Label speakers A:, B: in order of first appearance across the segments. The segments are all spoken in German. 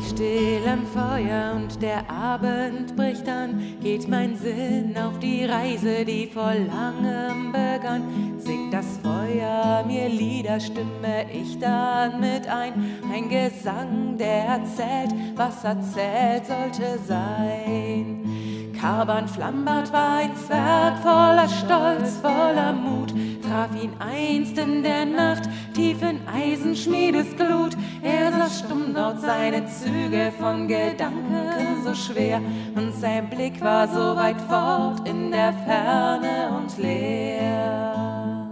A: still am Feuer und der Abend bricht an, geht mein Sinn auf die Reise, die vor langem begann. Singt das Feuer mir Lieder, stimme ich dann mit ein Gesang, der erzählt, was erzählt sollte sein. Karban Flambard war ein Zwerg voller Stolz, voller Mut, traf ihn einst in der Nacht, tief in Eisenschmiedesglut. Er saß stumm dort, seine Züge von Gedanken so schwer, und sein Blick war so weit fort in der Ferne und leer.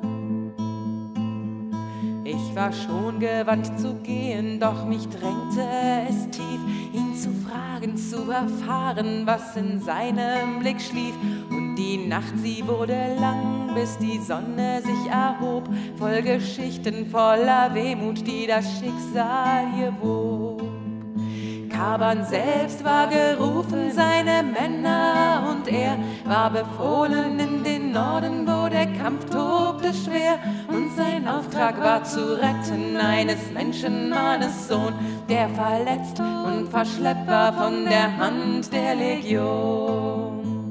A: Ich war schon gewandt zu gehen, doch mich drängte es tief, ihn zu fragen, zu erfahren, was in seinem Blick schlief. Und die Nacht, sie wurde lang, bis die Sonne sich erhob, voll Geschichten, voller Wehmut, die das Schicksal hier wob. Karban selbst war gerufen, seine Männer und er war befohlen in den Norden, wo der Kampf tobte schwer. Und sein Auftrag war zu retten eines Menschenmannes Sohn, der verletzt und verschleppt war von der Hand der Legion.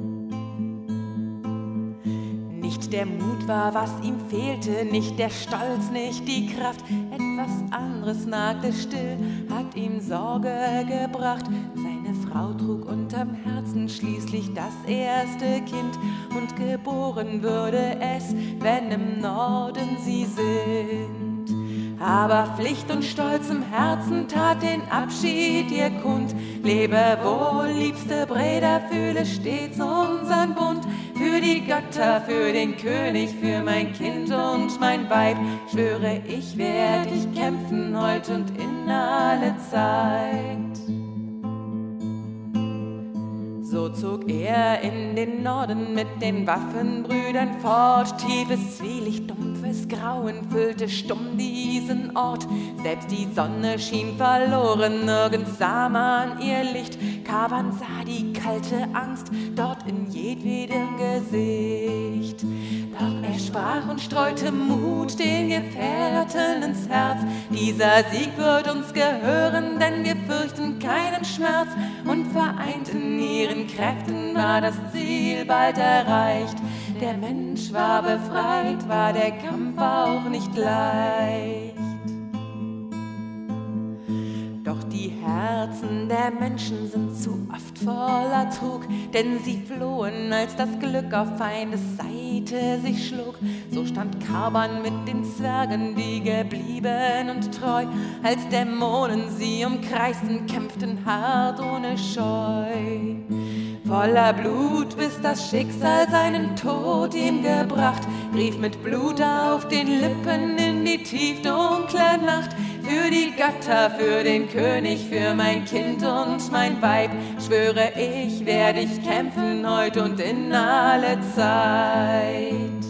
A: Nicht der Mut war, was ihm fehlte, nicht der Stolz, nicht die Kraft. Etwas anderes nagte still, hat ihm Sorge gebracht. Seine Frau trug unterm Herzen schließlich das erste Kind, und geboren würde es, wenn im Norden sie sind. Aber Pflicht und Stolz im Herzen tat den Abschied ihr kund. Lebe wohl, liebste Breda, fühle stets unseren Bund. Für die Götter, für den König, für mein Kind und mein Weib, schwöre ich, werd ich kämpfen heut und in alle Zeit. So zog er in den Norden mit den Waffenbrüdern fort. Tiefes Zwielicht, dumpfes Grauen füllte stumm diesen Ort. Selbst die Sonne schien verloren, nirgends sah man ihr Licht. Karban sah die kalte Angst dort in jedwedem Gesicht. Doch er sprach und streute Mut den Gefährten ins Herz. Dieser Sieg wird uns gehören, denn wir fürchten keinen Schmerz. Und vereint in ihren Kräften war das Ziel bald erreicht. Der Mensch war befreit, war der Kampf auch nicht leicht. Doch die Herzen der Menschen sind zu oft voller Trug, denn sie flohen, als das Glück auf Feindes Seite sich schlug. So stand Karban mit den Zwergen, die geblieben und treu, als Dämonen sie umkreisten, kämpften hart ohne Scheu. Voller Blut, bis das Schicksal seinen Tod ihm gebracht, rief mit Blut auf den Lippen in die tiefdunkle Nacht. Für die Götter, für den König, für mein Kind und mein Weib, schwöre ich, werd ich kämpfen heut und in alle Zeit.